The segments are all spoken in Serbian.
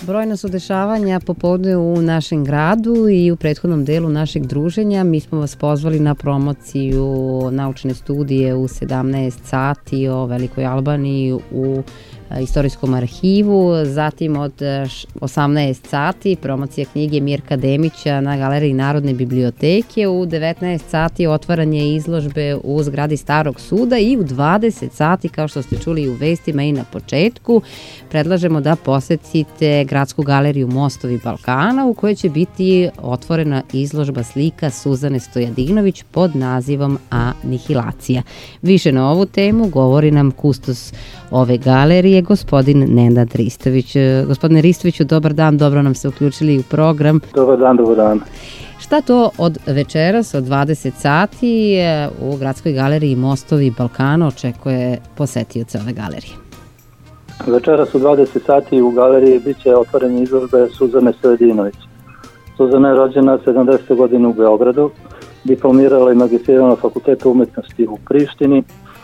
Brojna su dešavanja popodne u našem gradu i u prethodnom delu našeg druženja. Mi smo vas pozvali na promociju naučne studije u 17 sati o Velikoj Albaniji u Istorijskom arhivu, zatim od 18 sati promocija knjige Mirka Demića na Galeriji Narodne biblioteke, u 19 sati otvaranje izložbe u zgradi Starog suda i u 20 sati, kao što ste čuli u vestima i na početku, predlažemo da posetite Gradsku galeriju Mostovi Balkana u kojoj će biti otvorena izložba slika Suzane Stojadinović pod nazivom Anihilacija. Više na ovu temu govori nam kustos ove galerije, gospodin Nenad Ristović. Gospodine Ristoviću, dobar dan, dobro nam se uključili u program. Dobar dan. Šta to od večeras, od 20 sati u Gradskoj galeriji Mostovi Balkana očekuje posetioca ove galerije? Večeras u 20 sati u galeriji bit će otvorene izložbe Suzane Stojadinović. Suzana je rođena 70. godine u Beogradu, diplomirala i magistrirala na Fakultetu umetnosti u Prištini,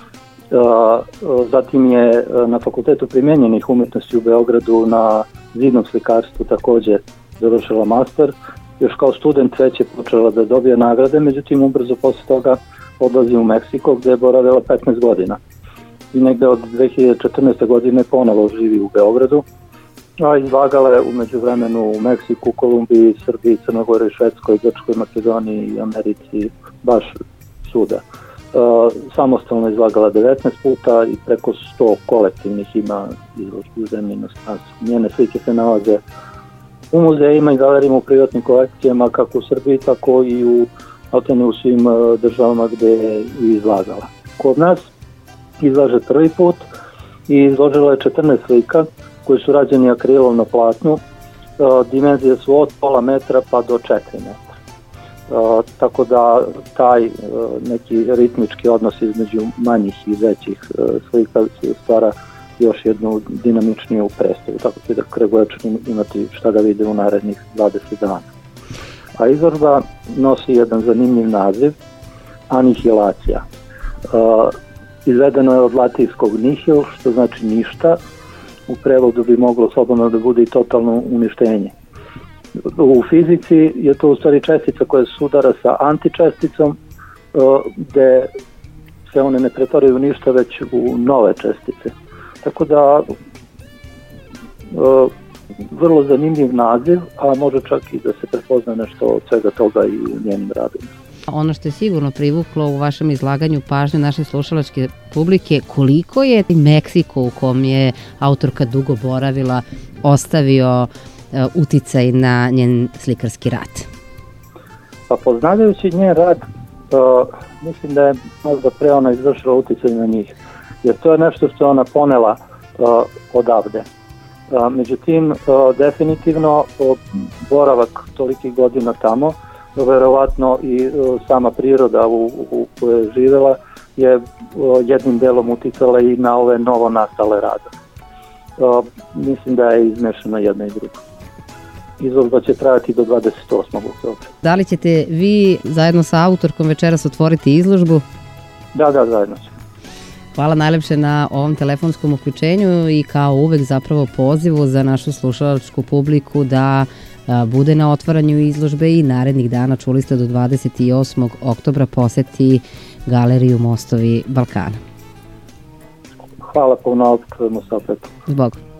zatim je na Fakultetu primenjenih umetnosti u Beogradu na zidnom slikarstvu takođe završila master. Još kao student već je počela da dobije nagrade, međutim ubrzo posle toga odlazi u Meksiko gde je boravila 15 godina. I negde od 2014. godine ponovo živi u Beogradu, a izlagala je umeđu vremenu u Meksiku, Kolumbiji, Srbiji, Crnogori, Švedskoj, Grčkoj, Makedoniji i Americi, baš svuda. Samostalno izlagala 19 puta i preko 100 kolektivnih ima izložbi u zemlji na snazi. Njene slike se nalaze u muzejima i galerijama, u privatnim kolekcijama, kako u Srbiji, tako i u svim državama gde je izlagala. Kod nas izlaže prvi put i izložila je 14 slika koji su rađeni akrilom na platnu. Dimenzije su od pola metra pa do 4 metra. Tako da taj neki ritmički odnos između manjih i većih slika stvara još jednu dinamičniju predstavu, tako će da Kragujevačani imati šta da vide u narednih 20 dana. A izložba nosi jedan zanimljiv naziv, Anihilacija. Izvedeno je od latinskog nihil, što znači ništa, u prevodu bi moglo slobodno da bude i totalno uništenje. U fizici je to u stvari čestica koja se sudara sa antičesticom, gde se one ne pretvaraju ništa već u nove čestice. Tako da vrlo zanimljiv naziv, a može čak i da se prepozna nešto od svega toga i u njenim radima. Ono što je sigurno privuklo u vašem izlaganju pažnje naše slušalačke publike, koliko je Meksiko, u kom je autorka dugo boravila, ostavio uticaj na njen slikarski rad? Pa poznavajući njen rad, mislim da je možda pre ona izvršila uticaj na njih, jer to je nešto što ona ponela odavde. Međutim, definitivno boravak tolikih godina tamo, verovatno i sama priroda u kojoj je živela je jednim delom uticala i na ove novo nastale radove. Mislim da je izmešano jedno i drugo. Izložba će trajati do 28. oktobra. Da li ćete vi zajedno sa autorkom večeras otvoriti izložbu? Da, zajedno ćemo. Hvala najlepše na ovom telefonskom uključenju i kao uvek zapravo pozivu za našu slušalačku publiku da bude na otvaranju izložbe i narednih dana, čuli ste, do 28. oktobra poseti galeriju Mostovi Balkana. Hvala puno, čujemo se opet. Zbog.